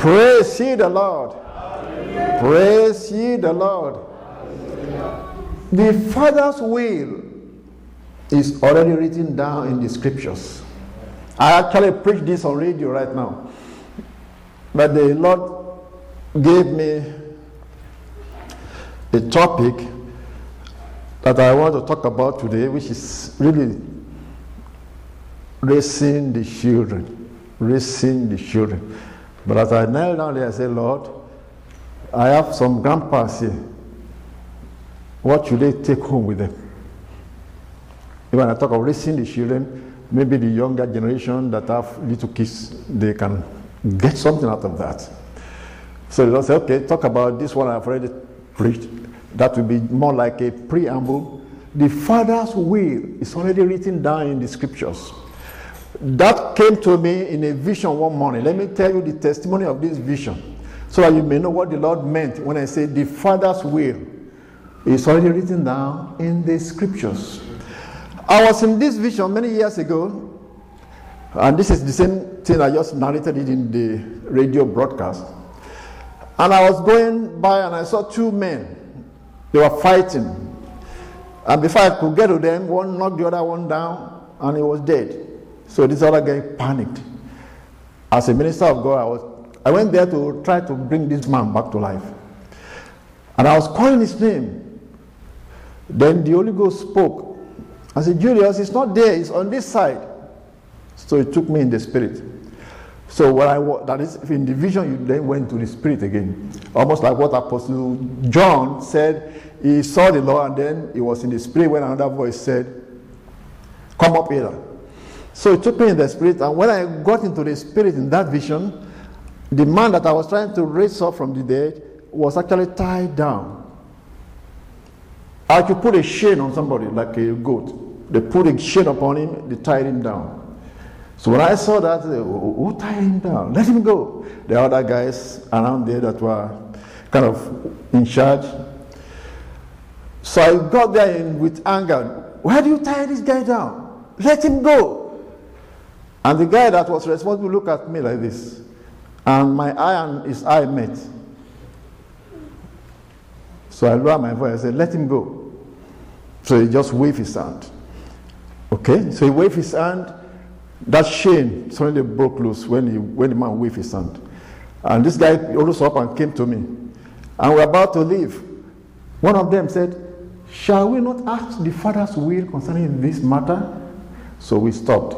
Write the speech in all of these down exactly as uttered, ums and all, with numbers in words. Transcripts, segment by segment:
Praise ye the Lord. Hallelujah. Praise ye the Lord. Hallelujah. The Father's will is already written down in the scriptures. I actually preach this on radio right now. But the Lord gave me a topic that I want to talk about today, which is really raising the children. Raising the children. But as I knelt down there, I said, Lord, I have some grandpas here. What should they take home with them? When I talk of raising the children, maybe the younger generation that have little kids, they can get something out of that. So they say, okay, talk about this one I've already preached. That will be more like a preamble. The Father's will is already written down in the scriptures. That came to me in a vision one morning. Let me tell you the testimony of this vision, so that you may know what the Lord meant when I say the Father's will is already written down in the scriptures. I was in this vision many years ago, and this is the same thing I just narrated it in the radio broadcast. And I was going by and I saw two men. They were fighting. And before I could get to them, one knocked the other one down and he was dead. So this other guy panicked. As a minister of God, I was I went there to try to bring this man back to life. And I was calling his name. Then the Holy Ghost spoke. I said, Julius, it's not there, it's on this side. So he took me in the spirit. So when I that is in the vision, you then went to the spirit again. Almost like what Apostle John said. He saw the Lord and then he was in the spirit when another voice said, come up here. So he took me in the spirit, and when I got into the spirit in that vision, the man that I was trying to raise up from the dead was actually tied down. I could put a chain on somebody like a goat. They put a chain upon him, they tied him down. So when I saw that, who tied him down? Let him go. There are other guys around there that were kind of in charge. So I got there in, with anger. Why do you tie this guy down? Let him go. And the guy that was responsible looked at me like this. And my eye and his eye met. So I lowered my voice. I said, let him go. So he just waved his hand. Okay? So he waved his hand. That chain suddenly broke loose when, he, when the man waved his hand. And this guy rose up and came to me. And we were about to leave. One of them said, shall we not ask the Father's will concerning this matter? So we stopped.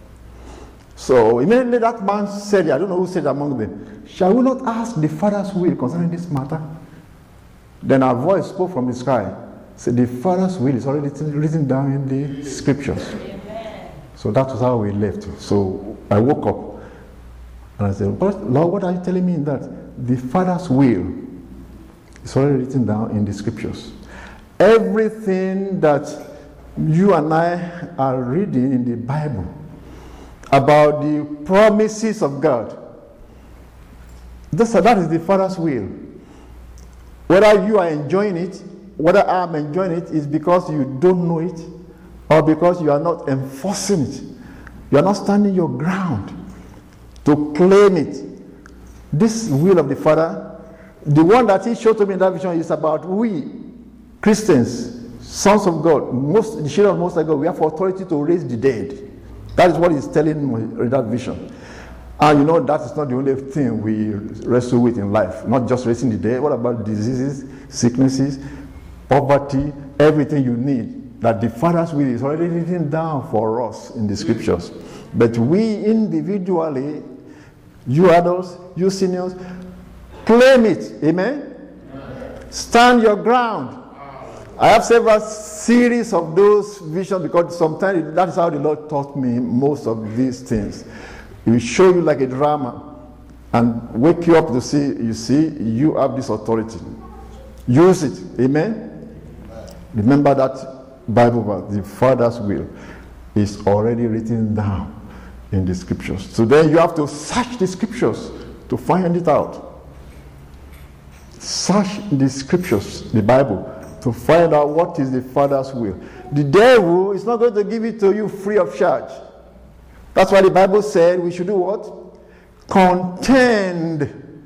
So immediately that man said, I don't know who said among them, shall we not ask the Father's will concerning this matter? Then a voice spoke from the sky. Said, the Father's will is already written down in the scriptures. Amen. So that was how we left. So I woke up and I said, but Lord, what are you telling me in that? The Father's will is already written down in the scriptures. Everything that you and I are reading in the Bible about the promises of God, That's, that is the Father's will. Whether you are enjoying it, whether I am enjoying it, is because you don't know it, or because you are not enforcing it. You are not standing your ground to claim it. This will of the Father, the one that He showed to me in that vision, is about we, Christians, sons of God, most the children of Most High God, we have authority to raise the dead. That is what He's telling me in that vision. And you know, that is not the only thing we wrestle with in life. Not just raising the dead. What about diseases, sicknesses, poverty, everything you need? That the Father's will is already written down for us in the scriptures. But we individually, you adults, you seniors, claim it. Amen? Stand your ground. I have several series of those visions because sometimes that is how the Lord taught me most of these things. He will show you like a drama and wake you up to see, you see, you have this authority. Use it. Amen? Remember that Bible verse, the Father's will is already written down in the scriptures. So then you have to search the scriptures to find it out. Search the scriptures, the Bible, to find out what is the Father's will. The devil is not going to give it to you free of charge. That's why the Bible said we should do what? Contend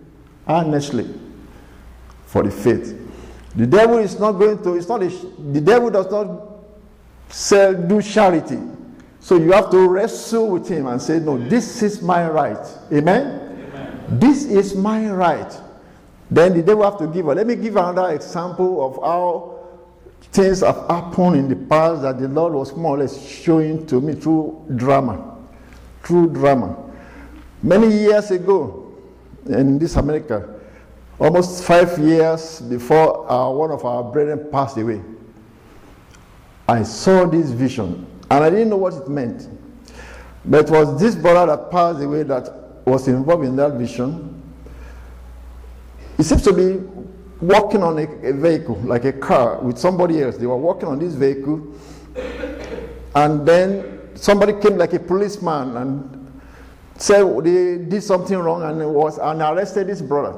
earnestly for the faith. The devil is not going to, it's not a, the devil does not sell, do charity. So you have to wrestle with him and say, no, this is my right. Amen? Amen. This is my right. Then the devil have to give her. Let me give another example of how things have happened in the past that the Lord was more or less showing to me through drama. Through drama. Many years ago, in this America, almost five years before uh, one of our brethren passed away, I saw this vision, and I didn't know what it meant. But it was this brother that passed away that was involved in that vision. He seems to be walking on a, a vehicle, like a car, with somebody else. They were walking on this vehicle, and then somebody came like a policeman and said they did something wrong, and it was and arrested this brother.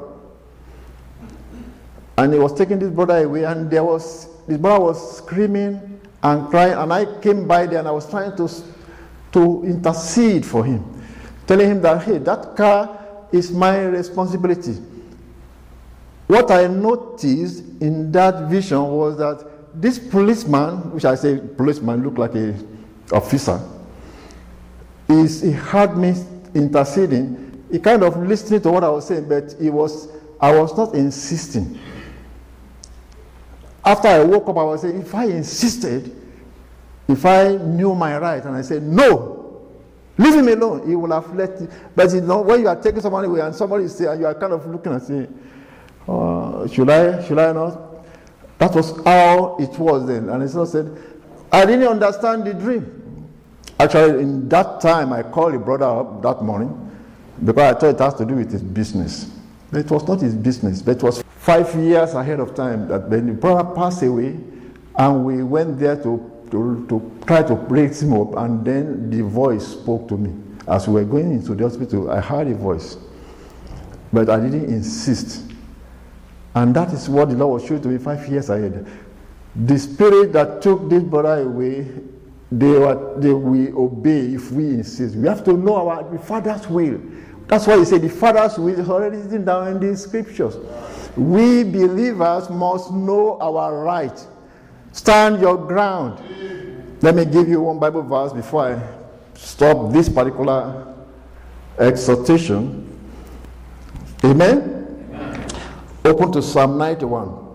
And he was taking this brother away, and there was this brother was screaming and crying, and I came by there and I was trying to to intercede for him, telling him that, hey, that car is my responsibility. What I noticed in that vision was that this policeman, which I say policeman looked like a officer, is he heard me interceding. He kind of listening to what I was saying, but he was I was not insisting. After I woke up, I was saying, if I insisted, if I knew my right, and I said, no, leave him alone, he would have let you. But you know, when you are taking somebody away and somebody is there, and you are kind of looking and saying, uh, should I, should I not? That was how it was then. And he said, I didn't understand the dream. Actually, in that time, I called the brother up that morning, because I thought it has to do with his business. But it was not his business, but it was five years ahead of time that when the brother passed away, and we went there to, to, to try to raise him up, and then the voice spoke to me. As we were going into the hospital, I heard a voice, but I didn't insist. And that is what the Lord was showing to me five years ahead. The spirit that took this brother away, they, were, they will obey if we insist. We have to know our the Father's will. That's why he said the Father's will is already written down in the scriptures. We believers must know our right. Stand your ground. Let me give you one Bible verse before I stop this particular exhortation. Amen? Amen. Open to Psalm ninety-one.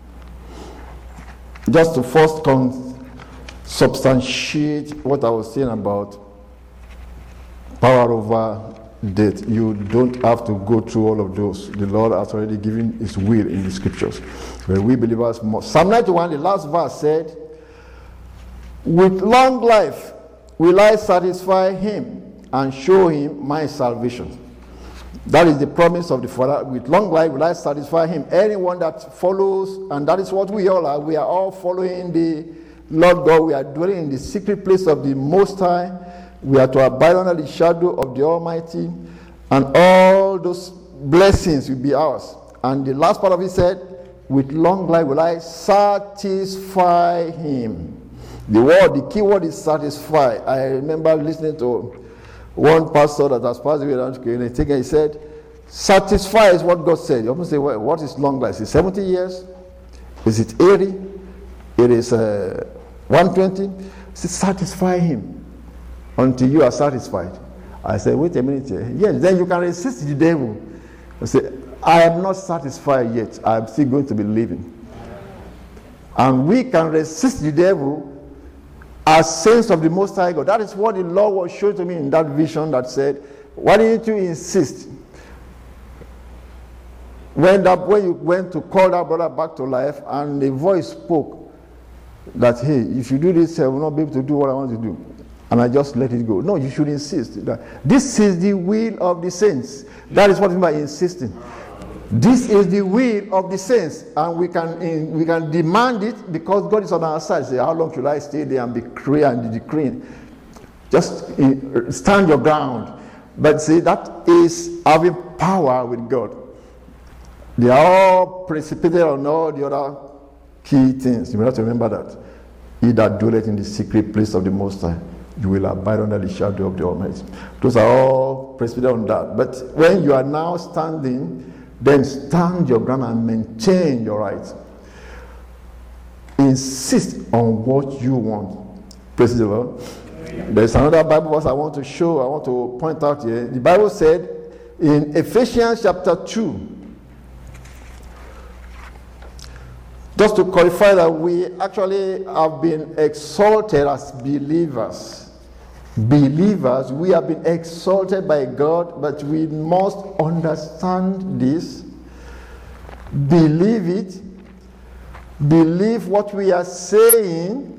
Just to first substantiate what I was saying about power over death. You don't have to go through all of those. The Lord has already given his will in the scriptures. But we believers must. Psalm ninety-one, the last verse said, with long life will I satisfy him and show him my salvation. That is the promise of the Father. With long life will I satisfy him. Anyone that follows, and that is what we all are. We are all following the Lord God. We are dwelling in the secret place of the Most High. We are to abide under the shadow of the Almighty, and all those blessings will be ours. And the last part of it said, with long life will I satisfy him. The word, the key word is satisfy. I remember listening to one pastor that has passed away, and he said, satisfy is what God said. You often say, well, what is long life? Is it seventy years? Is it eighty? It is uh, one hundred twenty? He said, satisfy him until you are satisfied. I said, wait a minute here. Yes, then you can resist the devil. I say, I am not satisfied yet. I am still going to be living. And we can resist the devil as saints of the Most High God. That is what the Lord was showing to me in that vision that said, why didn't you insist? When, that, when you went to call that brother back to life, and the voice spoke that, hey, if you do this, I will not be able to do what I want to do. And I just let it go. No, you should insist. That this is the will of the saints. That is what I mean by insisting. This is the will of the saints, and we can in, we can demand it because God is on our side. Say, how long should I stay there and be decree and decreeing? Just in, stand your ground. But see, that is having power with God. They are all precipitated on all the other key things. You have to remember that. He that dwelleth in the secret place of the Most High, you will abide under the shadow of the Almighty. Those are all precipitated on that. But when you are now standing then stand your ground and maintain your rights. Insist on what you want. Praise the Lord. There's another Bible verse I want to show, I want to point out here. The Bible said in Ephesians chapter two, just to qualify that we actually have been exalted as believers. Believers, we have been exalted by God, but we must understand this, believe it, believe what we are saying.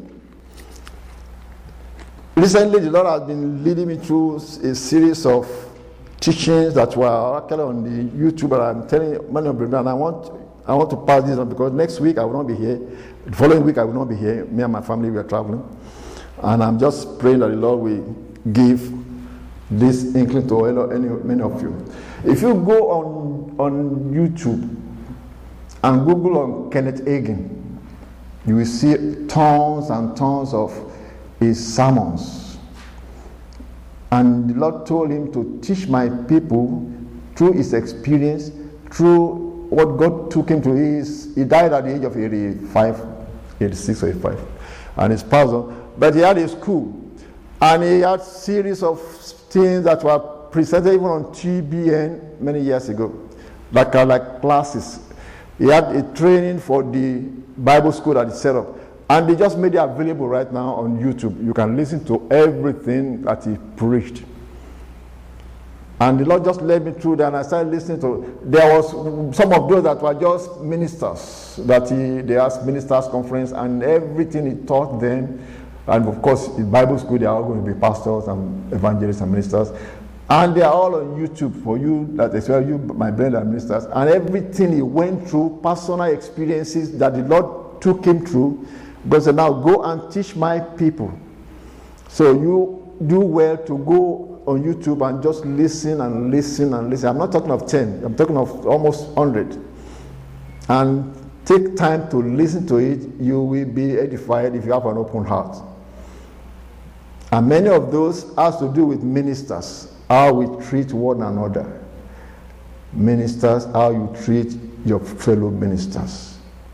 Recently, the Lord has been leading me through a series of teachings that were actually on the YouTube, and I'm telling you, many of them, and I want, I want to pass this on because next week I will not be here. The following week I will not be here. Me and my family, we are traveling. And I'm just praying that the Lord will give this inkling to any, many of you. If you go on, on YouTube and Google on Kenneth Hagin, you will see tons and tons of his sermons. And the Lord told him to teach my people through his experience, through what God took him to. His, he died at the age of eighty-five, eighty-six or eighty-five. And his pastor, but he had a school. And he had series of things that were presented even on T B N many years ago. Like, uh, like classes. He had a training for the Bible school that he set up. And they just made it available right now on YouTube. You can listen to everything that he preached. And the Lord just led me through that, and I started listening to. There was some of those that were just ministers, that he, they asked ministers conference, and everything he taught them. And of course, in Bible school, they are all going to be pastors and evangelists and ministers. And they are all on YouTube for you, that as well, you, my brother and ministers. And everything he went through, personal experiences that the Lord took him through. But so now go and teach my people. So you do well to go on YouTube and just listen and listen and listen. I'm not talking of ten, I'm talking of almost one hundred. And take time to listen to it. You will be edified if you have an open heart. And many of those has to do with ministers, how we treat one another. Ministers, how you treat your fellow ministers.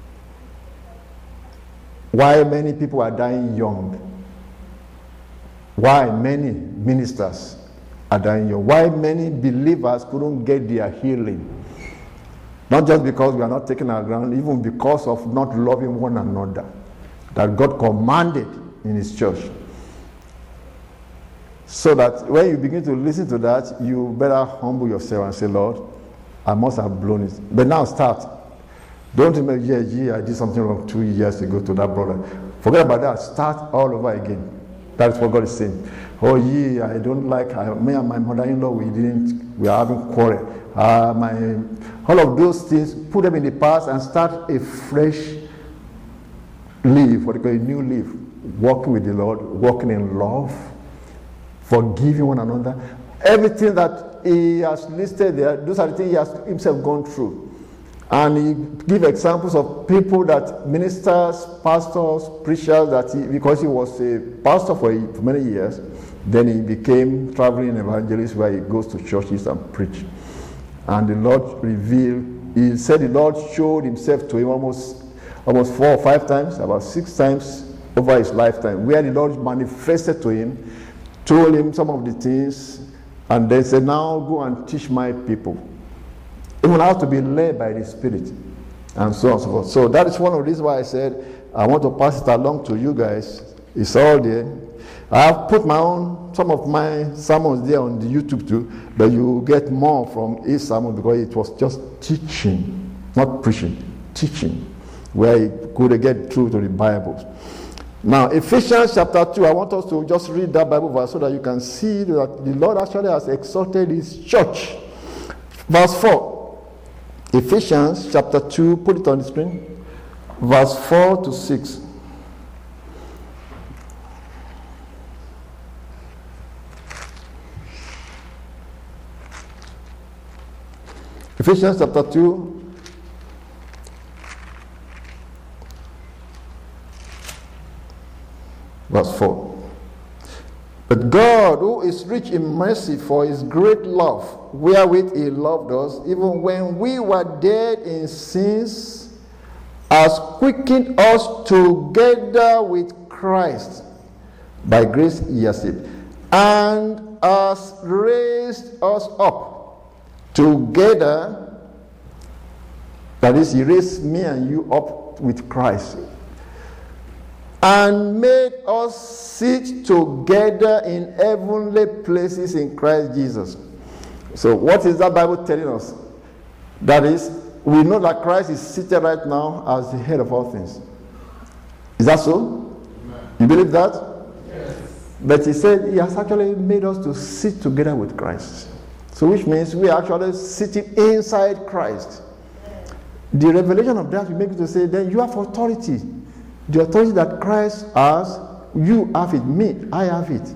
Why many people are dying young. Why many ministers are dying young. Why many believers couldn't get their healing. Not just because we are not taking our ground, even because of not loving one another. That God commanded in his church. So that when you begin to listen to that, you better humble yourself and say, Lord, I must have blown it. But now start. Don't remember, yeah, yeah, I did something wrong two years ago to that brother. Forget about that. Start all over again. That's what God is saying. Oh, yeah, I don't like, I, me and my mother-in-law, we didn't, we are having quarrel. Uh, my, all of those things, put them in the past and start a fresh leaf, what they call a new leaf. Walking with the Lord, walking in love, forgiving one another. Everything that he has listed there, those are the things he has himself gone through. And he give examples of people that ministers, pastors, preachers, that he, because he was a pastor for, for many years, then he became traveling evangelist where he goes to churches and preach. And the Lord revealed, he said the Lord showed himself to him almost, almost four or five times, about six times over his lifetime, where the Lord manifested to him, told him some of the things, and then said, now go and teach my people. It will have to be led by the Spirit, and so on and so forth. So that is one of the reasons why I said I want to pass it along to you guys. It's all there. I have put my own, some of my sermons there on the YouTube too, but you get more from his sermon because it was just teaching, not preaching, teaching, where he could get through to the Bible. Now, Ephesians chapter two, I want us to just read that Bible verse so that you can see that the Lord actually has exalted his church. Verse four. Ephesians chapter two, put it on the screen, verse four to six. Ephesians chapter two, verse four. But God, who is rich in mercy for his great love, wherewith he loved us, even when we were dead in sins, has quickened us together with Christ. By grace ye are saved. And has raised us up together. That is, he raised me and you up with Christ. And made us sit together in heavenly places in Christ Jesus. So what is that Bible telling us? That is, we know that Christ is seated right now as the head of all things. Is that so? Amen. You believe that? Yes. But he said he has actually made us to sit together with Christ. So which means we are actually sitting inside Christ. The revelation of that will make you to say, then you have authority. The authority that Christ has, you have it, me, I have it.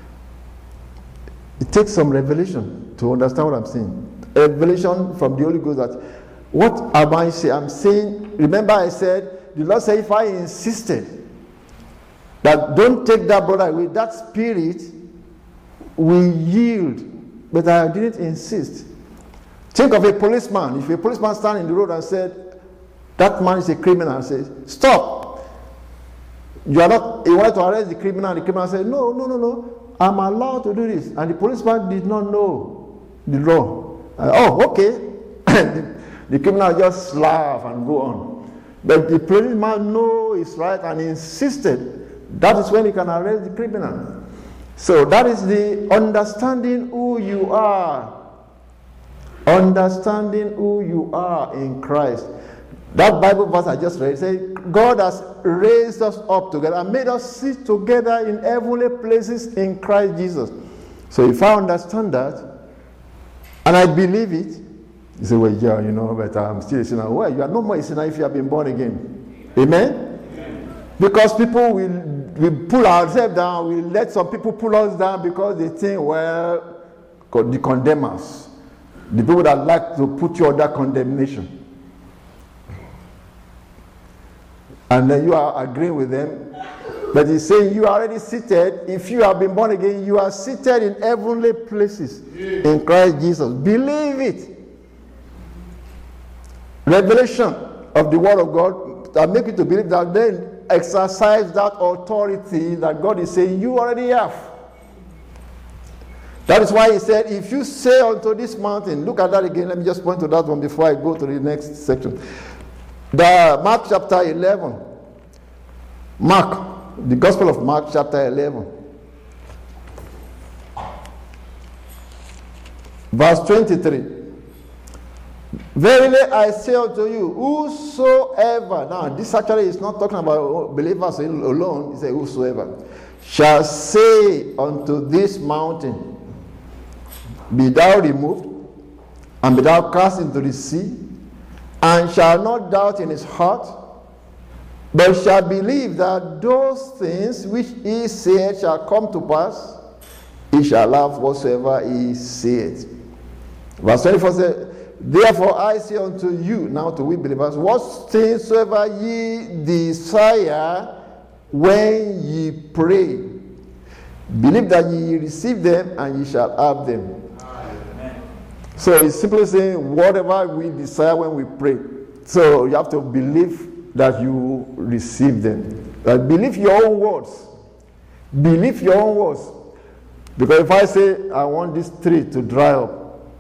It takes some revelation to understand what I'm saying. Revelation from the Holy Ghost that, what am I saying? I'm saying, remember I said, the Lord said, if I insisted that don't take that brother away, that spirit will yield. But I didn't insist. Think of a policeman. If a policeman stands in the road and said, that man is a criminal, and says, stop. You are not, he wanted to arrest the criminal, and the criminal said, no, no, no, no, I'm allowed to do this. And the policeman did not know the law. Uh, oh, okay. the, the criminal just laugh and go on. But the policeman knows it's right and insisted. That is when he can arrest the criminal. So that is the understanding who you are. Understanding who you are in Christ. That Bible verse I just read says, God has raised us up together and made us sit together in heavenly places in Christ Jesus. So if I understand that, and I believe it, you say, well, yeah, you know, but I'm still a sinner. Well, you are no more a sinner if you have been born again. Amen? Amen. Because people will, will pull ourselves down, we let some people pull us down because they think, well, they condemn us. The people that like to put you under condemnation. And then you are agreeing with them. But he's saying you are already seated. If you have been born again, you are seated in heavenly places in Christ Jesus. Believe it. Revelation of the word of God that make you to believe that, then exercise that authority that God is saying you already have. That is why he said, if you say unto this mountain, look at that again, let me just point to that one before I go to the next section. The Mark chapter eleven. Mark, the Gospel of Mark chapter eleven. Verse twenty-three. Verily I say unto you, whosoever, now this actually is not talking about believers alone, he says whosoever, shall say unto this mountain, be thou removed, and be thou cast into the sea, and shall not doubt in his heart, but shall believe that those things which he said shall come to pass, he shall have whatsoever he said. Verse twenty-four says, therefore I say unto you, now to we believers, what things soever ye desire when ye pray, believe that ye receive them, and ye shall have them. Amen. So it's simply saying whatever we desire when we pray. So you have to believe that you receive them. Like, believe your own words. Believe your own words. Because if I say I want this tree to dry up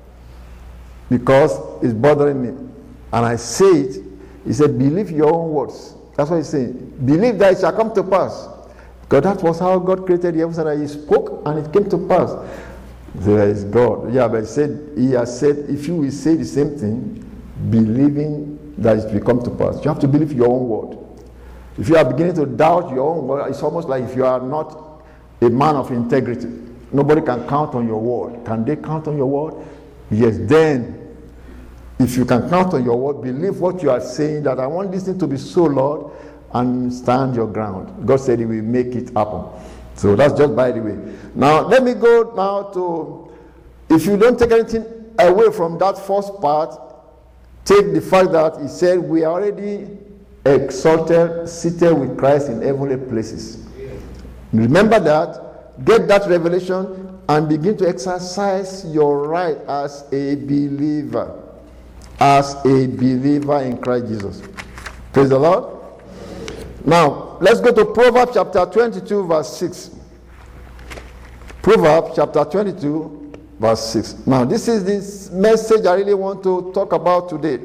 because it's bothering me, and I say it, he said, believe your own words. That's what he's saying. Believe that it shall come to pass. Because that was how God created the heavens, and he spoke and it came to pass. There is God. Yeah, but he said, he has said, if you will say the same thing, believing that it will come to pass. You have to believe your own word. If you are beginning to doubt your own word, it's almost like if you are not a man of integrity. Nobody can count on your word. Can they count on your word? Yes, then, if you can count on your word, believe what you are saying, that I want this thing to be so, Lord, and stand your ground. God said he will make it happen. So that's just by the way. Now, let me go now to, if you don't take anything away from that first part, take the fact that he said we are already exalted, seated with Christ in heavenly places. Remember that, get that revelation, and begin to exercise your right as a believer. As a believer in Christ Jesus. Praise the Lord. Now, let's go to Proverbs chapter twenty-two, verse six. Proverbs chapter twenty-two, verse six. Now, this is this message I really want to talk about today.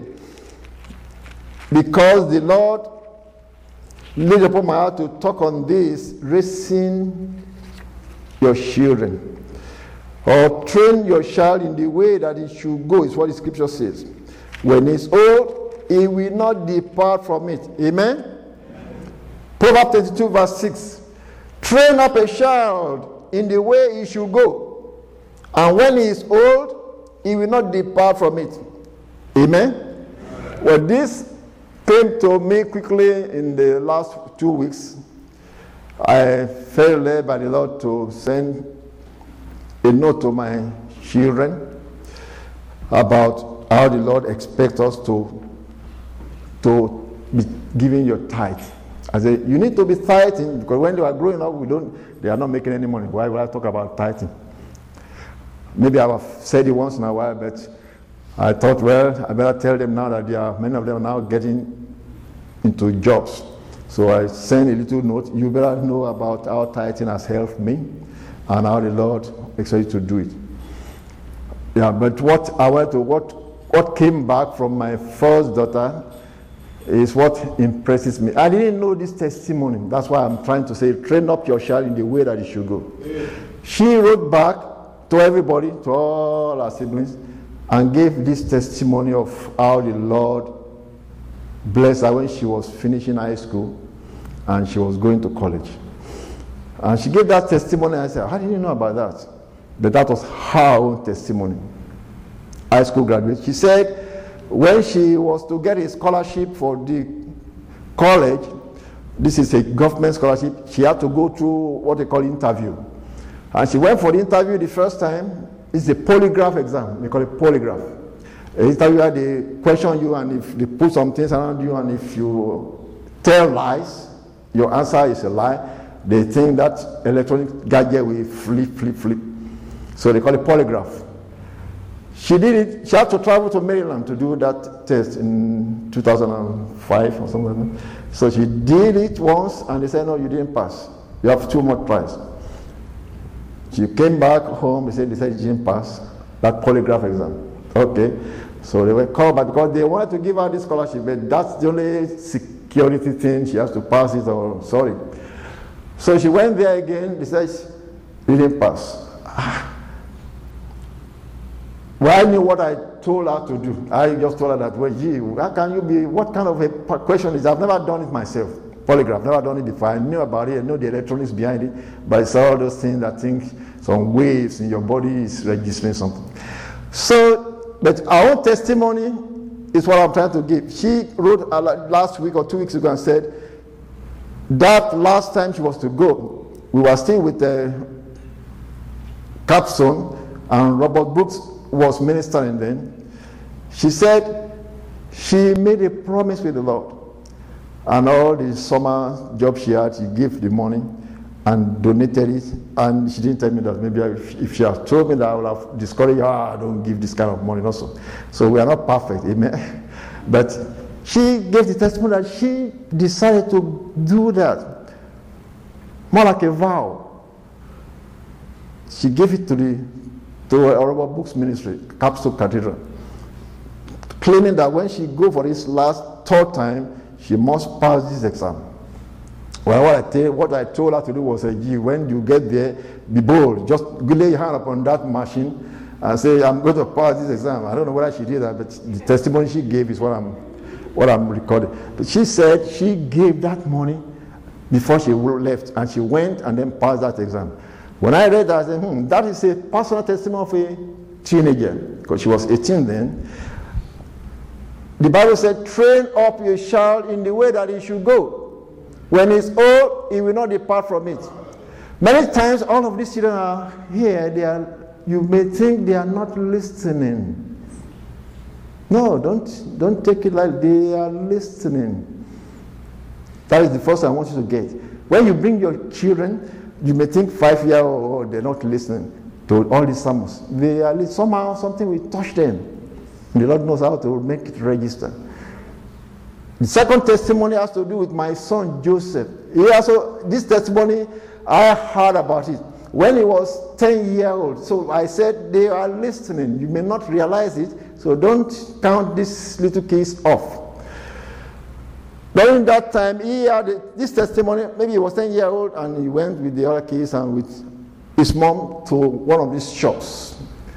Because the Lord laid upon my heart to talk on this, raising your children. Or train your child in the way that he should go, is what the scripture says. When he's old, he will not depart from it. Amen? Amen. Proverbs twenty-two, verse six. Train up a child in the way he should go, and when he is old, he will not depart from it. Amen? Amen. Well, this came to me quickly in the last two weeks. I felt led by the Lord to send a note to my children about how the Lord expects us to, to be giving your tithe. I said, you need to be tithing, because when they are growing up, we don't, they are not making any money. Why would I talk about tithing? Maybe I've said it once in a while, but I thought, well, I better tell them now that they are, many of them are now getting into jobs. So I sent a little note. You better know about how tithing has helped me and how the Lord expects you to do it. Yeah, but what I want to, what What came back from my first daughter is what impresses me. I didn't know this testimony. That's why I'm trying to say, train up your child in the way that he should go. Yeah. She wrote back to everybody, to all our siblings, and gave this testimony of how the Lord blessed her when she was finishing high school and she was going to college. And she gave that testimony. I said, how did you know about that? But that was her own testimony. High school graduate. She said when she was to get a scholarship for the college, this is a government scholarship, she had to go through what they call interview. And she went for the interview the first time. It's a polygraph exam. They call it polygraph. The interviewer, they question you, and if they put some things around you, and if you tell lies, your answer is a lie, they think that electronic gadget will flip, flip, flip. So they call it polygraph. She did it. She had to travel to Maryland to do that test in two thousand five or something like that. So she did it once, and they said, no, you didn't pass. You have two more tries. She came back home. They said, they said she didn't pass that polygraph exam. Okay. So they were called back because they wanted to give her this scholarship, but that's the only security thing. She has to pass it, or sorry. So she went there again. They said she didn't pass. Well, I knew what I told her to do. I just told her that, well, gee, how can you be, what kind of a question is that? I've never done it myself. Polygraph, never done it before. I knew about it, I know the electronics behind it, but it's all those things that think some waves in your body is registering something. So, but our own testimony is what I'm trying to give. She wrote last week or two weeks ago and said that last time she was to go, we were still with the capstone, and Robert Brooks was ministering then. She said she made a promise with the Lord, and all the summer job she had, she gave the money and donated it. And she didn't tell me that. Maybe if, if she had told me that, I would have discouraged her. I don't give this kind of money also. So we are not perfect, amen. But she gave the testimony that she decided to do that, more like a vow. She gave it to the to our books ministry, Capstone Cathedral, claiming that when she go for this last third time, she must pass this exam. Well, what I, tell, what I told her to do was, uh, gee, when you get there, be bold. Just lay your hand upon that machine and say, I'm going to pass this exam. I don't know whether she did that, but the testimony she gave is what I'm, what I'm recording. But she said she gave that money before she left, and she went and then passed that exam. When I read that, I said, hmm, that is a personal testimony of a teenager, because she was eighteen then. The Bible said, train up your child in the way that he should go. When he's old, he will not depart from it. Many times, all of these children are here. They are, you may think they are not listening. No, don't, don't take it like they are listening. That is the first thing I want you to get. When you bring your children, You may think five-year-old, oh, they're not listening to all these sermons. They are somehow something will touch them. The Lord knows how to make it register. The second testimony has to do with my son Joseph. He also, this testimony, I heard about it when he was ten years old. So I said, they are listening. You may not realize it, so don't count these little kids off. During that time, he had this testimony. Maybe he was ten years old, and he went with the other kids and with his mom to one of these shops.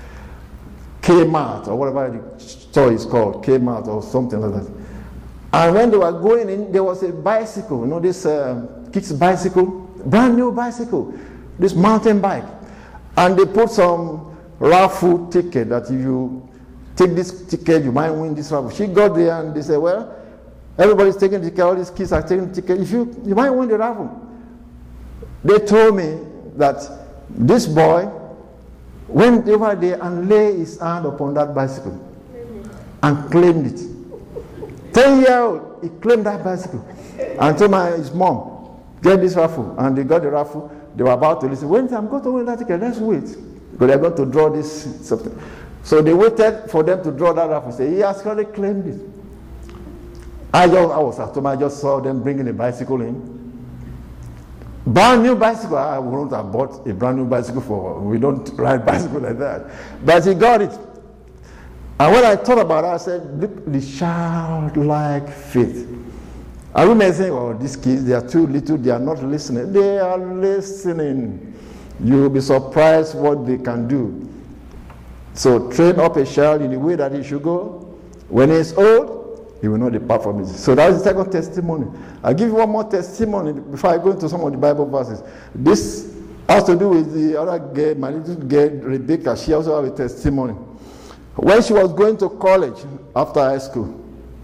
Kmart or whatever the store is called, Kmart or something like that. And when they were going in, there was a bicycle, you know, this uh, kids' bicycle, brand new bicycle, this mountain bike. And they put some raffle ticket that if you take this ticket, you might win this raffle. She got there and they said, well, everybody's taking the ticket, all these kids are taking the ticket. If you, you might win the raffle. They told me that this boy went over there and laid his hand upon that bicycle and claimed it. Ten year old, he claimed that bicycle and told my his mom, get this raffle. And they got the raffle. They were about to listen. Wait, I'm going to win that ticket. Let's wait. Because they're going to draw this something. So they waited for them to draw that raffle. Say, he has already claimed it. I just, I was at home. I just saw them bringing a bicycle in. Brand new bicycle. I wouldn't have bought a brand new bicycle for. We don't ride bicycle like that. But he got it. And when I thought about it, I said, look, the childlike faith. And we may say, oh, these kids, they are too little, they are not listening. They are listening. You will be surprised what they can do. So train up a child in the way that he should go. When he is old, he will not depart from it. So that is the second testimony. I'll give you one more testimony before I go into some of the Bible verses. This has to do with the other girl, my little girl, Rebecca. She also has a testimony. When she was going to college after high school,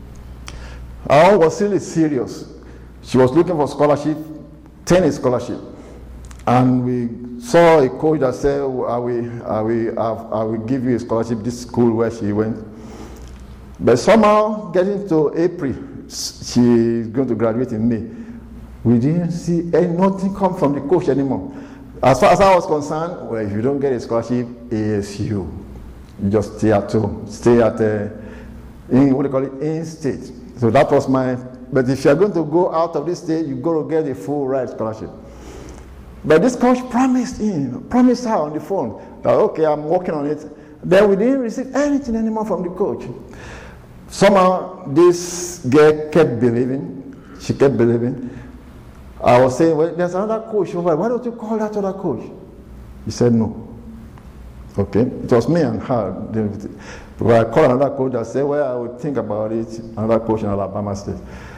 her own was really serious. She was looking for scholarship, tennis scholarship. And we saw a coach that said, I will, I will, I will give you a scholarship, this school where she went. But somehow, getting to April, she's going to graduate in May. We didn't see any, nothing come from the coach anymore. As far as I was concerned, well, if you don't get a scholarship, A S U. You just stay at home, stay at, uh, in, what do you call it, in-state. So that was my, but if you're going to go out of this state, you've got to get a full ride scholarship. But this coach promised him, promised her on the phone, that, okay, I'm working on it. Then we didn't receive anything anymore from the coach. Somehow, this girl kept believing. She kept believing. I was saying, well, there's another coach over there. Why don't you call that other coach? He said no. Okay, it was me and her. When I called another coach, I said, well, I would think about it. Another coach in Alabama State.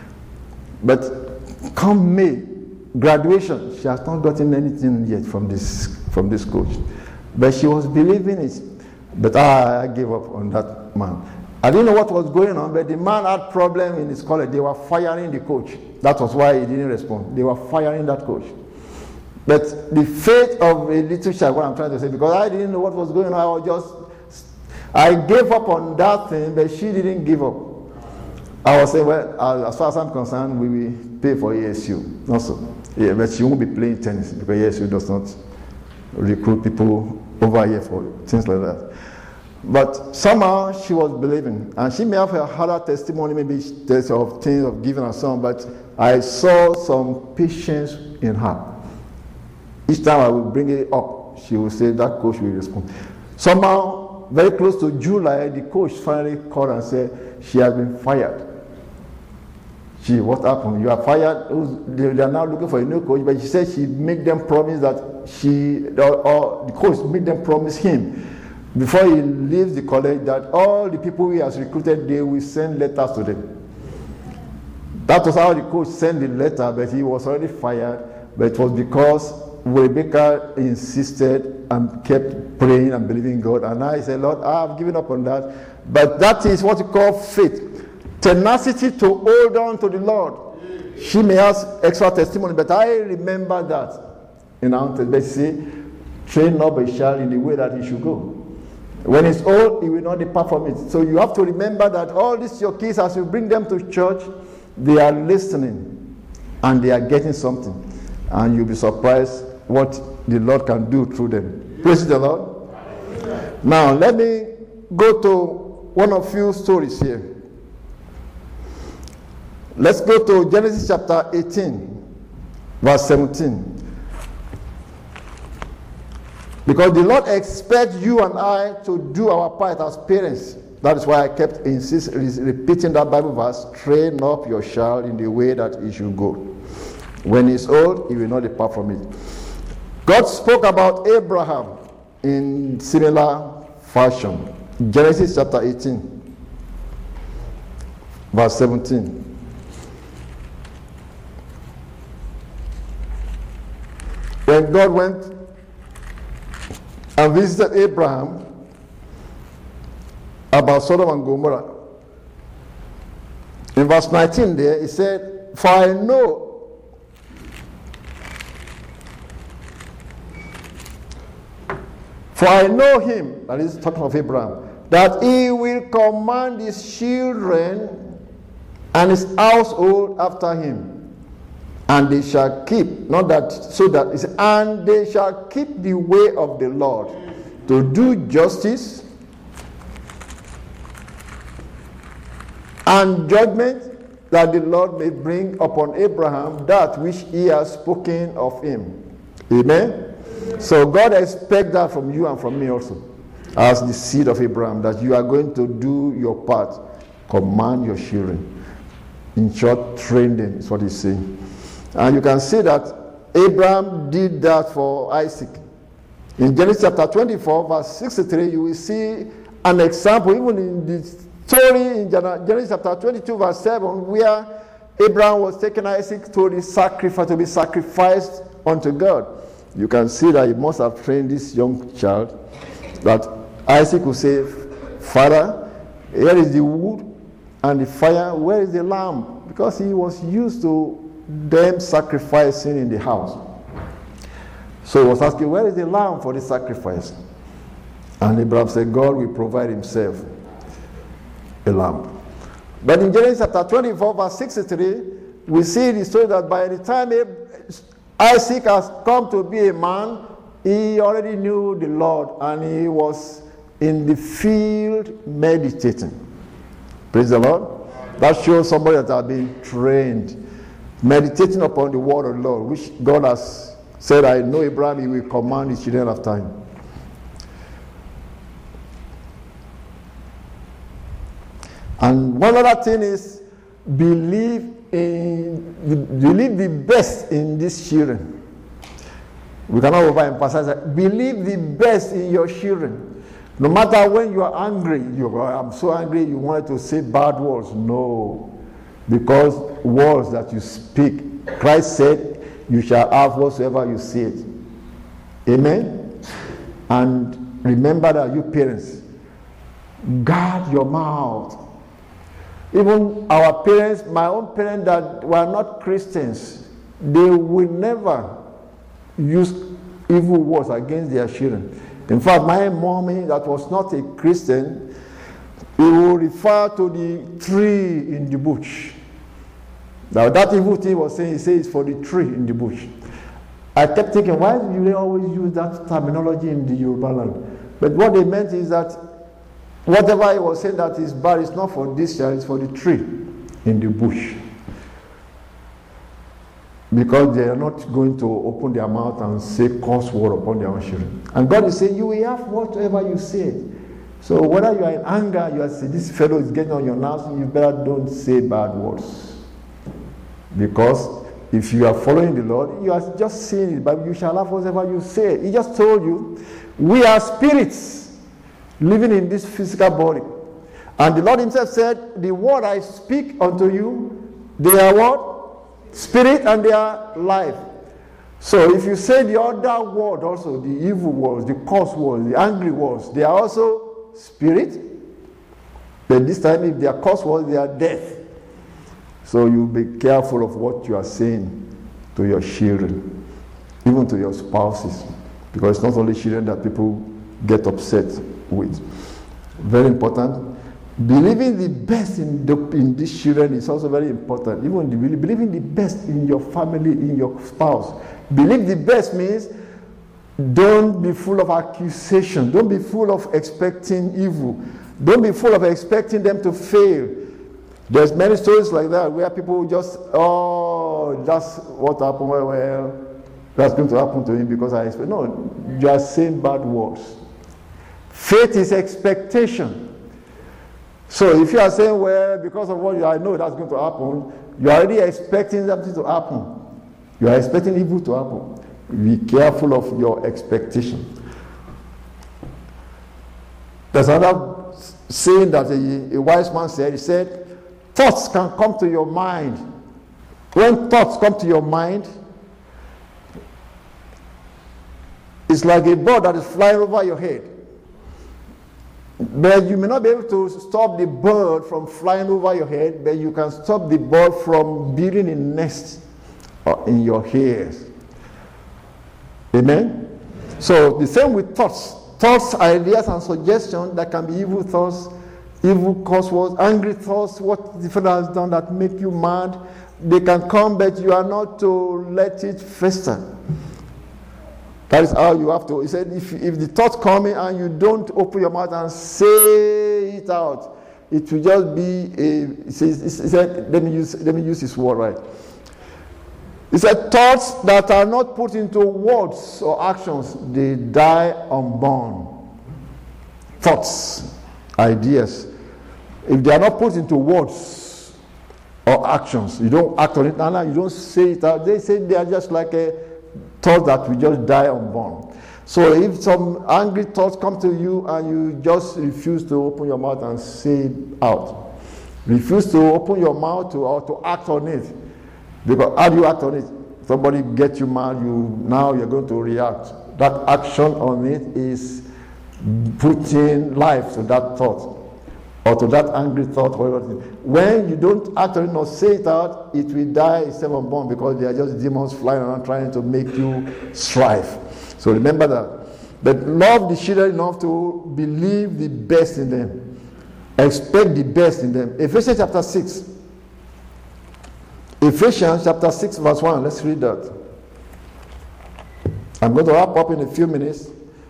But come May, graduation, she has not gotten anything yet from this, from this coach. But she was believing it. But I, I gave up on that man. I didn't know what was going on, but the man had problem in his college. They were firing the coach. That was why he didn't respond. They were firing that coach. But the faith of a little child, what I'm trying to say, because I didn't know what was going on, I was just, I gave up on that thing, but she didn't give up. I was saying, well, as far as I'm concerned, we will pay for A S U. Also, yeah, but she won't be playing tennis because A S U does not recruit people over here for things like that. But somehow she was believing, and she may have had other testimony, maybe there's of things of giving her some, but I saw some patience in her. Each time I would bring it up, she would say that coach will respond. Somehow, very close to July, the coach finally called and said she has been fired. She, what happened? You are fired. They are now looking for a new coach, but she said she made them promise that she, or, or the coach made them promise him before he leaves the college that all the people he has recruited, they will send letters to them. That was how the coach sent the letter, but he was already fired. But it was because Rebecca insisted and kept praying and believing God. And I said, Lord, I have given up on that. But that is what you call faith. Tenacity to hold on to the Lord. She may have extra testimony, but I remember that. In our but see, train up a child in the way that he should go. When he's old, he will not depart from it. So you have to remember that all these your kids, as you bring them to church, they are listening and they are getting something. And you'll be surprised what the Lord can do through them. Praise the Lord. Now, let me go to one of few stories here. Let's go to Genesis chapter eighteen, verse seventeen. Because the Lord expects you and I to do our part as parents. That is why I kept insist, repeating that Bible verse, train up your child in the way that he should go. When he's old, he will not depart from it. God spoke about Abraham in similar fashion. Genesis chapter eighteen, verse seventeen. When God went and visited Abraham about Sodom and Gomorrah, in verse nineteen there, he said, for I know for I know him, that is talking of Abraham, that he will command his children and his household after him, and they shall keep, not that, so that, it's, and they shall keep the way of the Lord, to do justice and judgment, that the Lord may bring upon Abraham that which he has spoken of him. Amen? So God expects that from you and from me also, as the seed of Abraham, that you are going to do your part. Command your children. In short, train them, is what he's saying. And you can see that Abraham did that for Isaac. In Genesis chapter twenty-four, verse sixty-three, you will see an example, even in the story in Genesis chapter twenty-two, verse seven, where Abraham was taking Isaac to the sacrifice, to be sacrificed unto God. You can see that he must have trained this young child, that Isaac would say, Father, here is the wood and the fire, where is the lamb? Because he was used to them sacrificing in the house. So he was asking, where is the lamb for the sacrifice? And Abraham said, God will provide himself a lamb. But in Genesis chapter twenty-four, verse sixty-three, we see the story that by the time Isaac has come to be a man, he already knew the Lord, and he was in the field meditating. Praise the Lord. That shows somebody that has been trained, meditating upon the word of the Lord, which God has said, I know Abraham, he will command his children after him. And one other thing is, believe in, believe the best in these children. We cannot overemphasize that. Believe the best in your children. No matter when you are angry, you go, I'm so angry, you wanted to say bad words. No. Because words that you speak, Christ said, you shall have whatsoever you say it. Amen? And remember that you parents, guard your mouth. Even our parents, my own parents that were not Christians, they will never use evil words against their children. In fact, my mommy that was not a Christian, he will refer to the tree in the bush. Now that evil thing he was saying, he says it's for the tree in the bush. I kept thinking, why do they always use that terminology in the Yoruba land? But what they meant is that whatever he was saying that is bad, it's not for this child, it's for the tree in the bush. Because they are not going to open their mouth and say curse word upon their own children. And God is saying, you will have whatever you say. So whether you are in anger, you are saying, this fellow is getting on your nerves, you better don't say bad words. Because if you are following the Lord, you are just saying it, but you shall have whatever you say. He just told you, we are spirits living in this physical body. And the Lord himself said, the word I speak unto you, they are what? Spirit, and they are life. So if you say the other word also, the evil words, the curse words, the angry words, they are also spirit. But this time if they are curse words, they are death. So you be careful of what you are saying to your children, even to your spouses, because it's not only children that people get upset with. Very important. Believing the best in, the, in these children is also very important. Even the, believing the best in your family, in your spouse. Believe the best means Don't be full of accusation. Don't be full of expecting evil. Don't be full of expecting them to fail. There's many stories like that where people just, oh, that's what happened. Well, well, that's going to happen to him because I expect. No, you are saying bad words. Faith is expectation. So if you are saying, well, because of what I know that's going to happen, you are already expecting something to happen. You are expecting evil to happen. Be careful of your expectation. There's another saying that a, a wise man said. He said, thoughts can come to your mind. When thoughts come to your mind, it's like a bird that is flying over your head. But you may not be able to stop the bird from flying over your head, but you can stop the bird from building a nest in your ears. Amen? So the same with thoughts. Thoughts, ideas, and suggestions that can be evil thoughts, evil cause words, angry thoughts, what the fellow has done that make you mad. They can come, but you are not to let it fester. That is how you have to. He said, if, if the thoughts come in and you don't open your mouth and say it out, it will just be a. He says, he said, let me use, let me use his word right. He said, thoughts that are not put into words or actions, they die unborn. Thoughts, ideas, if they are not put into words or actions, you don't act on it, and you don't say it out. They say they are just like a thought that will just die unborn. So if some angry thoughts come to you and you just refuse to open your mouth and say it out, refuse to open your mouth to, or to act on it, because how do you act on it? Somebody gets you mad, you now you're going to react. That action on it is putting life to that thought or to that angry thought. When you don't act on it or say it out, it will die itself unborn, because they are just demons flying around trying to make you strive. So remember that. But love the children enough to believe the best in them. Expect the best in them. Ephesians chapter six. Ephesians chapter six verse one. Let's read that. I'm going to wrap up in a few minutes.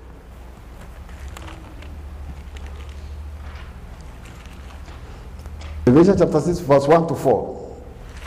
Ephesians chapter six verse one to four.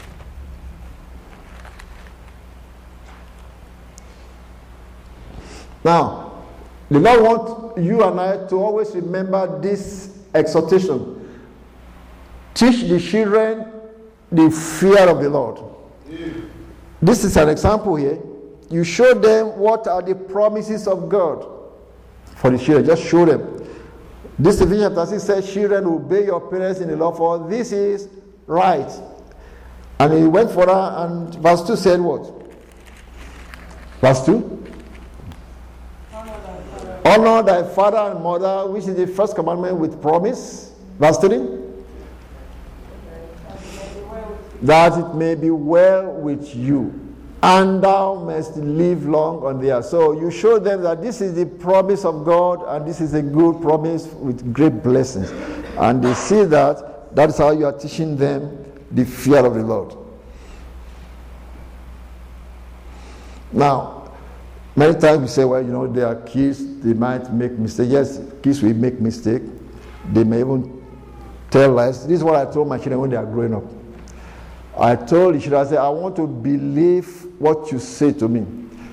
Now, the Lord wants you and I to always remember this exhortation. Teach the children the fear of the Lord. Yeah. This is an example here. You show them what are the promises of God for the children. Just show them. This Ephesians chapter six says, children, obey your parents in the Lord, for this is right. And he went further, and verse two said what? Verse two? Honor thy father and mother, which is the first commandment with promise. Verse three? That it may be well with you, and thou mayest live long on the earth. So you show them that this is the promise of God, and this is a good promise with great blessings. And they see that, that's how you are teaching them the fear of the Lord. Now, many times we say, well, you know, they are kids, they might make mistakes. Yes, kids will make mistakes. They may even tell lies. This is what I told my children when they are growing up. I told the children, I said, I want to believe what you say to me.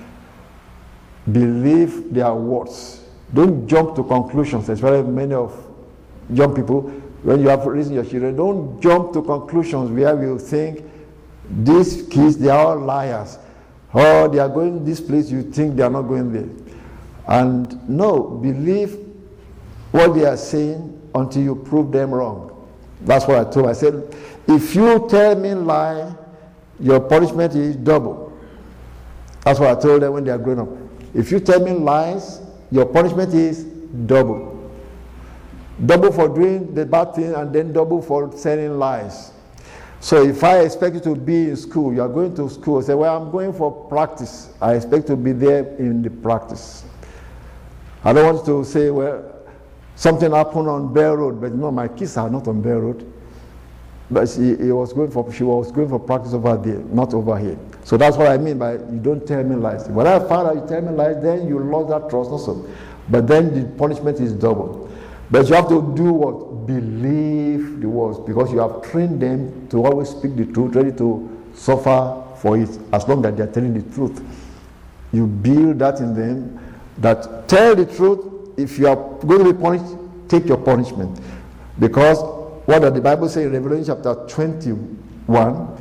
Believe their words. Don't jump to conclusions, especially many of young people. When you have raised your children, don't jump to conclusions where you think these kids, they are all liars. Or they are going this place, you think they are not going there. And no, believe what they are saying until you prove them wrong. That's what I told them. I said, if you tell me lie, your punishment is double. That's what I told them when they are growing up. If you tell me lies, your punishment is double. Double for doing the bad thing, and then double for telling lies. So if I expect you to be in school, you are going to school, say, well, I'm going for practice. I expect to be there in the practice. I don't want to say, well, something happened on Bell Road, but no, my kids are not on Bell Road. But she, he was going for, she was going for practice over there, not over here. So that's what I mean by you don't tell me lies. When I found out you tell me lies, then you lost that trust also. But then the punishment is double. But you have to do what? Believe the words, because you have trained them to always speak the truth, ready to suffer for it, as long as they are telling the truth. You build that in them, that tell the truth. If you are going to be punished, take your punishment. Because what does the Bible say in Revelation chapter twenty-one?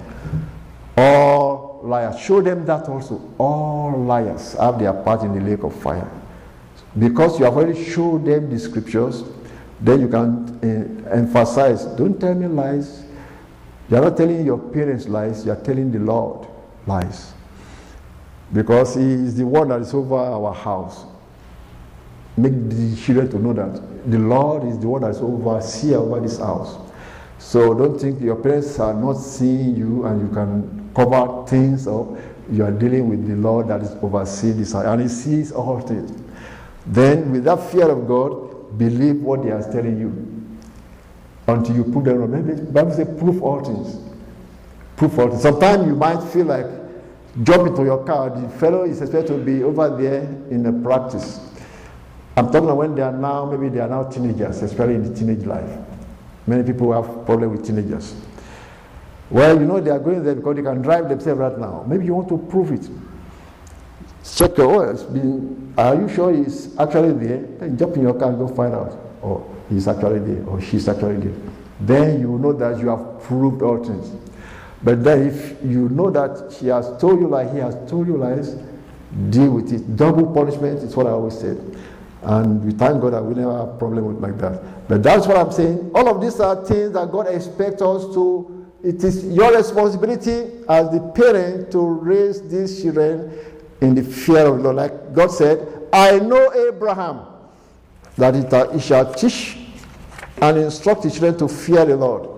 All liars. Show them that also. All liars have their part in the lake of fire. Because you have already showed them the scriptures, then you can uh, emphasize, don't tell me lies. You are not telling your parents lies, you are telling the Lord lies. Because He is the one that is over our house. Make the children to know that the Lord is the one that is overseer over this house. So don't think your parents are not seeing you and you can cover things up. You are dealing with the Lord that is overseeing this house, and He sees all things. Then with that fear of God, believe what He is telling you until you prove them wrong. Maybe the Bible says prove all things. Prove all things. Sometimes you might feel like jump into your car. The fellow is expected to be over there in the practice. I'm talking about when they are now, maybe they are now teenagers, especially in the teenage life. Many people have problem with teenagers. Well, you know they are going there because they can drive themselves right now. Maybe you want to prove it. Check your oil. Been, are you sure he's actually there? Then jump in your car and go find out. Or he's actually there, or she's actually there. Then you know that you have proved all things. But then if you know that she has told you lies, he has told you lies, deal with it. Double punishment is what I always said. And we thank God that we never have a problem with like that. But that's what I'm saying. All of these are things that God expects us to. It is your responsibility as the parent to raise these children in the fear of the Lord. Like God said, I know Abraham, that he shall teach and instruct his children to fear the Lord.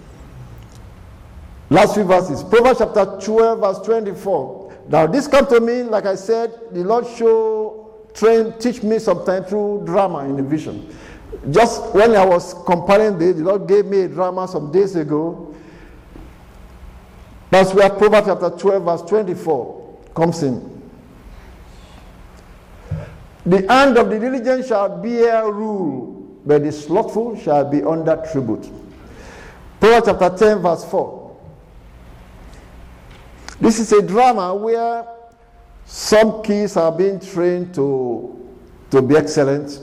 Last few verses. Proverbs chapter twelve, verse twenty-four. Now this comes to me, like I said, the Lord show, train, teach me sometime through drama in a vision. Just when I was compiling this, the Lord gave me a drama some days ago. That's where Proverbs chapter twelve, verse twenty-four comes in. The hand of the diligent shall bear rule, but the slothful shall be under tribute. Proverbs chapter ten, verse four. This is a drama where some kids are being trained to, to be excellent,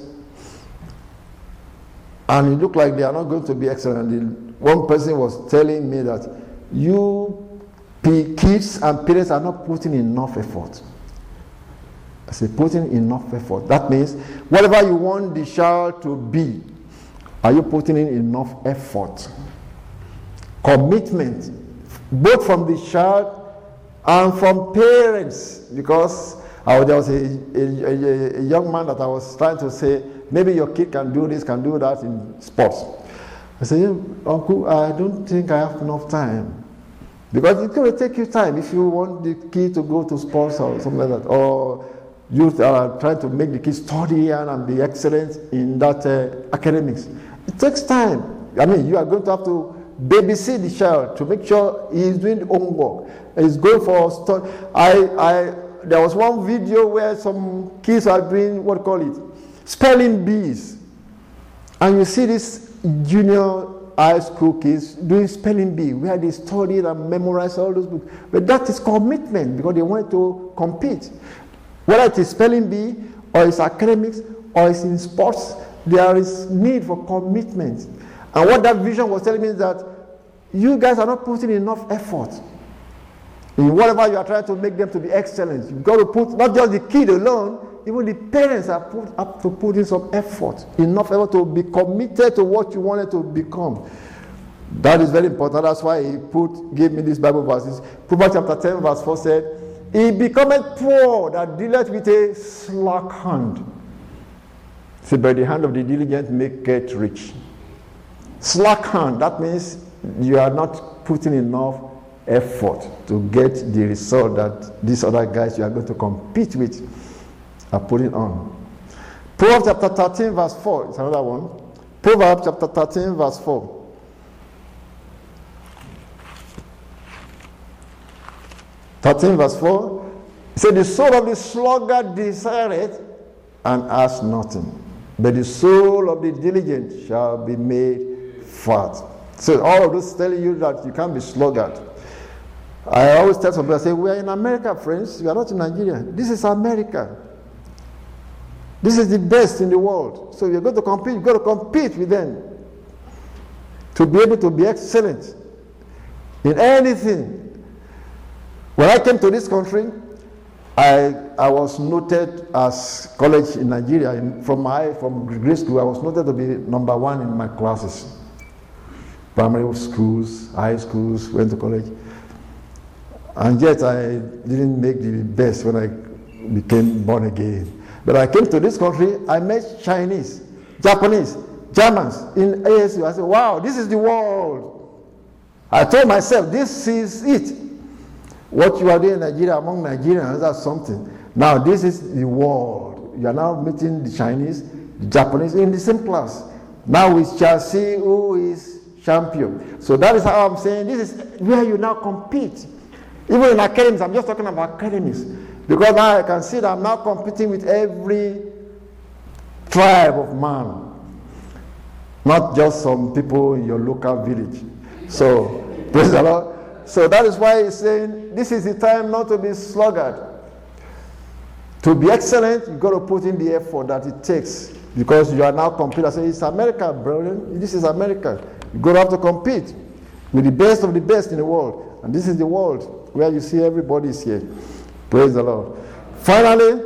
and it looks like they are not going to be excellent. And one person was telling me that you kids and parents are not putting enough effort. I say putting enough effort. That means whatever you want the child to be, are you putting in enough effort? Commitment, both from the child and from parents. Because I, there was a, a, a, a young man that I was trying to say, maybe your kid can do this, can do that in sports. I said, Uncle, I don't think I have enough time. Because it's going to take you time if you want the kid to go to sports or something like that. Or you are trying to make the kid study and be excellent in that uh, academics. It takes time. I mean, you are going to have to babysit the child to make sure he is doing homework. He's going for study. I, I, there was one video where some kids are doing, what do you call it, spelling bees. And you see this junior high school kids doing spelling bee, where they studied and memorized all those books. But that is commitment, because they want to compete. Whether it is spelling bee, or it's academics, or it's in sports, there is need for commitment. And what that vision was telling me is that you guys are not putting enough effort in whatever you are trying to make them to be excellent. You've got to put, not just the kid alone, even the parents are put up to put in some effort, enough effort to be committed to what you wanted to become. That is very important. That's why he put, gave me these Bible verses. Proverbs chapter ten, verse four said, he becometh poor that dealeth with a slack hand. See, by the hand of the diligent maketh rich. Slack hand, that means you are not putting enough effort to get the result that these other guys you are going to compete with are putting on. Proverbs chapter thirteen, verse four is another one. Proverbs chapter thirteen, verse four. thirteen verse four. It said, the soul of the sluggard desireth and has nothing, but the soul of the diligent shall be made fat. So all of this telling you that you can't be sluggard. I always tell some people, I say, we are in America, friends. We are not in Nigeria. This is America. This is the best in the world. So you're going to compete, you've got to compete with them to be able to be excellent in anything. When I came to this country, I I was noted as college in Nigeria. In, from my from grade school, I was noted to be number one in my classes. Primary schools, high schools, went to college. And yet I didn't make the best when I became born again. But I came to this country, I met Chinese, Japanese, Germans in A S U. I said, wow, this is the world. I told myself, this is it. What you are doing in Nigeria among Nigerians, that's something. Now this is the world. You are now meeting the Chinese, the Japanese in the same class. Now we shall see who is champion. So that is how I'm saying, this is where you now compete. Even in academies, I'm just talking about academies. Because now I can see that I'm now competing with every tribe of man. Not just some people in your local village. So, praise the Lord. So that is why he's saying, this is the time not to be sluggard. To be excellent, you've got to put in the effort that it takes. Because you are now competing. I say, it's America, brother. This is America. You've got to have to compete with the best of the best in the world. And this is the world where you see everybody is here. Praise the Lord. Finally,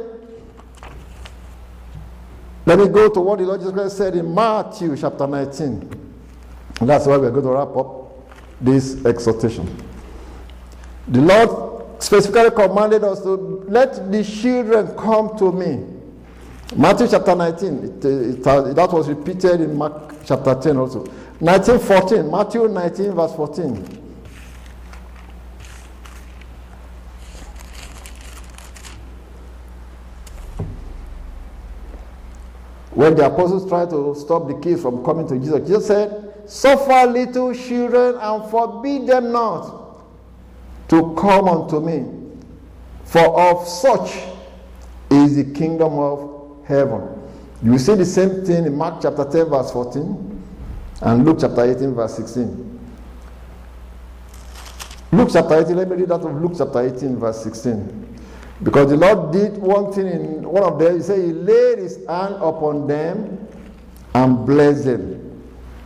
let me go to what the Lord Jesus Christ said in Matthew chapter nineteen. And that's why we're going to wrap up this exhortation. The Lord specifically commanded us to let the children come to me. Matthew chapter nineteen, it, it, it, that was repeated in Mark chapter ten also. nineteen fourteen, Matthew nineteen verse fourteen. When the apostles tried to stop the kids from coming to Jesus, Jesus said, suffer little children and forbid them not to come unto me, for of such is the kingdom of heaven. You see the same thing in Mark chapter ten verse fourteen and Luke chapter eighteen verse sixteen. Luke chapter eighteen, let me read that of Luke chapter eighteen verse sixteen. Because the Lord did one thing in one of them. He said he laid his hand upon them and blessed them.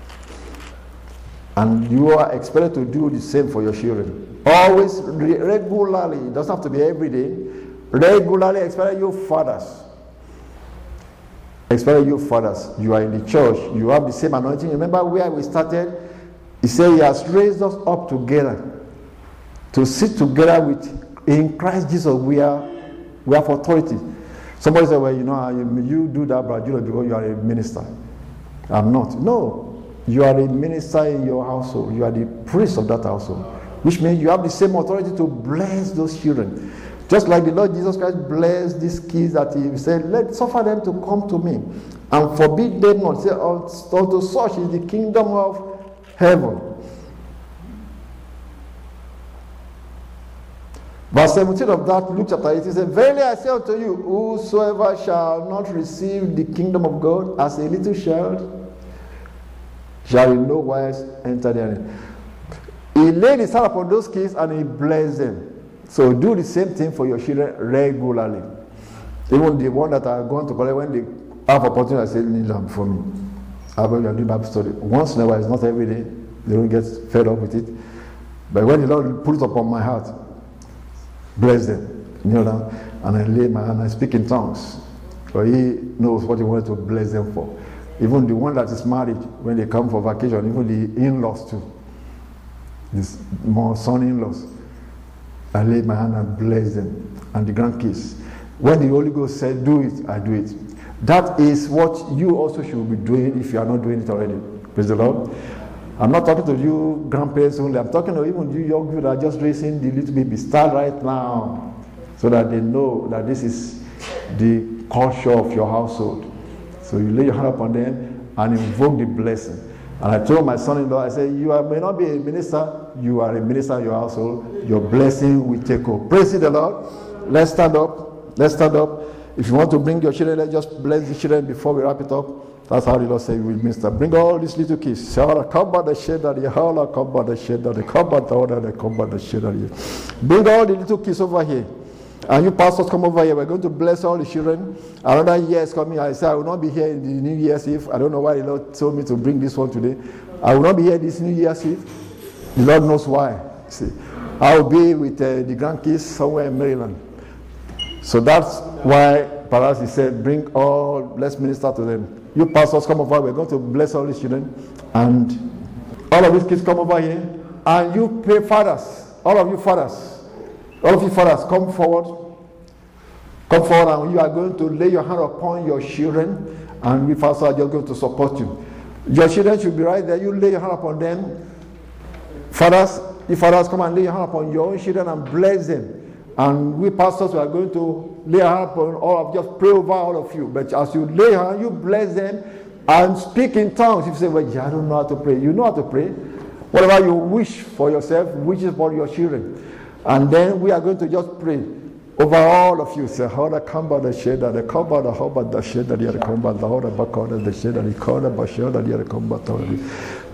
And you are expected to do the same for your children. Always, regularly. It doesn't have to be every day. Regularly, especially you fathers. Especially you fathers. You are in the church. You have the same anointing. Remember where we started? He said he has raised us up together to sit together with in Christ Jesus. We are we have authority. Somebody said, well, you know, you do that, brother, because you are a minister. I'm not. No. You are a minister in your household. You are the priest of that household. Which means you have the same authority to bless those children. Just like the Lord Jesus Christ blessed these kids that he said, let suffer them to come to me and forbid them not. Say, unto such is the kingdom of heaven. Verse seventeen of that, Luke chapter eighteen says, verily I say unto you, whosoever shall not receive the kingdom of God as a little child, shall in no wise enter therein. He laid his hand upon those kids and he blessed them. So do the same thing for your children regularly. Even the one that are going to college, when they have opportunity, I say, kneel down before me. I will do Bible study. Once in a while, it's not every day. They don't get fed up with it. But when the Lord put it upon my heart, bless them, kneel down, and I lay my hand and I speak in tongues. For he knows what he wanted to bless them for. Even the one that is married, when they come for vacation, even the in-laws too. This more son-in-laws. I lay my hand and bless them. And the grandkids. When the Holy Ghost said, do it, I do it. That is what you also should be doing if you are not doing it already. Praise the Lord. I'm not talking to you grandparents only. I'm talking to even you young people that are just raising the little baby. Start right now so that they know that this is the culture of your household. So you lay your hand upon them and invoke the blessing. And I told my son-in-law, I said, you are, may not be a minister, you are a minister in your household. Your blessing will take over. Praise the Lord. Let's stand up. Let's stand up. If you want to bring your children, let's just bless the children before we wrap it up. That's how the Lord said we will minister. Bring all these little kids. Bring all the little kids over here. And you pastors come over here. We're going to bless all the children. Another year is coming. I said I will not be here in the New Year's Eve. I don't know why the Lord told me to bring this one today. I will not be here this New Year's Eve. The Lord knows why. See, I will be with uh, the grandkids somewhere in Maryland. So that's why perhaps he said, bring all, let's minister to them. You pastors come over. We're going to bless all these children. And all of these kids come over here. And you pray fathers. All of you fathers. All of you fathers, come forward. Come forward, and you are going to lay your hand upon your children, and we fathers are just going to support you. Your children should be right there. You lay your hand upon them. Fathers, you fathers, come and lay your hand upon your own children and bless them. And we pastors are going to lay our hand upon all of you, just pray over all of you. But as you lay your hand, you bless them and speak in tongues. If you say, well, yeah, I don't know how to pray. You know how to pray. Whatever you wish for yourself, wish for your children. And then we are going to just pray over all of you. Say, how the kamba the sheda, the kamba the hoba the sheda, the kamba the hoda bakona the sheda, the kona bashada, the kamba.